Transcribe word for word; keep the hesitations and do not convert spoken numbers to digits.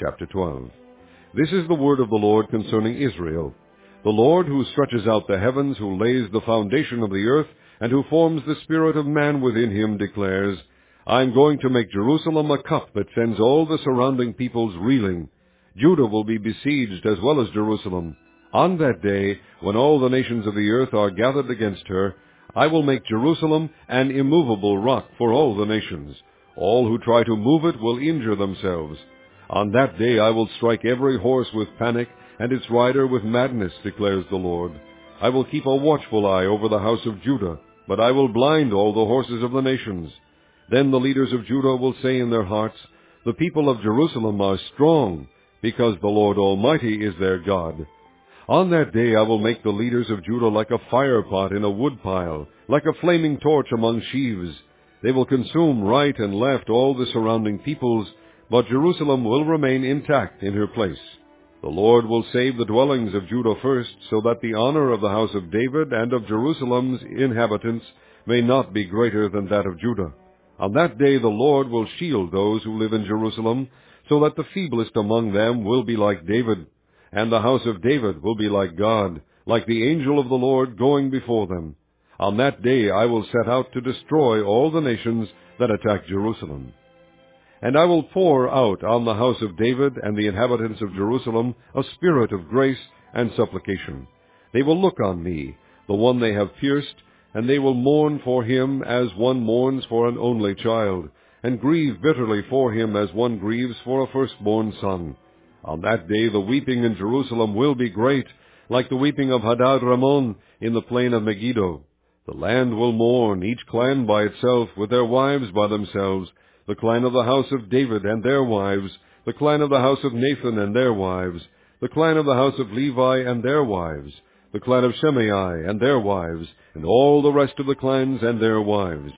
Chapter twelve. This is the word of the Lord concerning Israel. The Lord who stretches out the heavens, who lays the foundation of the earth, and who forms the spirit of man within him, declares, I am going to make Jerusalem a cup that sends all the surrounding peoples reeling. Judah will be besieged as well as Jerusalem. On that day, when all the nations of the earth are gathered against her, I will make Jerusalem an immovable rock for all the nations. All who try to move it will injure themselves. On that day I will strike every horse with panic, and its rider with madness, declares the Lord. I will keep a watchful eye over the house of Judah, but I will blind all the horses of the nations. Then the leaders of Judah will say in their hearts, The people of Jerusalem are strong, because the Lord Almighty is their God. On that day I will make the leaders of Judah like a firepot in a woodpile, like a flaming torch among sheaves. They will consume right and left all the surrounding peoples, but Jerusalem will remain intact in her place. The Lord will save the dwellings of Judah first, so that the honor of the house of David and of Jerusalem's inhabitants may not be greater than that of Judah. On that day the Lord will shield those who live in Jerusalem, so that the feeblest among them will be like David, and the house of David will be like God, like the angel of the Lord going before them. On that day I will set out to destroy all the nations that attack Jerusalem. And I will pour out on the house of David and the inhabitants of Jerusalem a spirit of grace and supplication. They will look on me, the one they have pierced, and they will mourn for him as one mourns for an only child, and grieve bitterly for him as one grieves for a firstborn son. On that day the weeping in Jerusalem will be great, like the weeping of Hadad Ramon in the plain of Megiddo. The land will mourn, each clan by itself, with their wives by themselves, the clan of the house of David and their wives, the clan of the house of Nathan and their wives, the clan of the house of Levi and their wives, the clan of Shimei and their wives, and all the rest of the clans and their wives.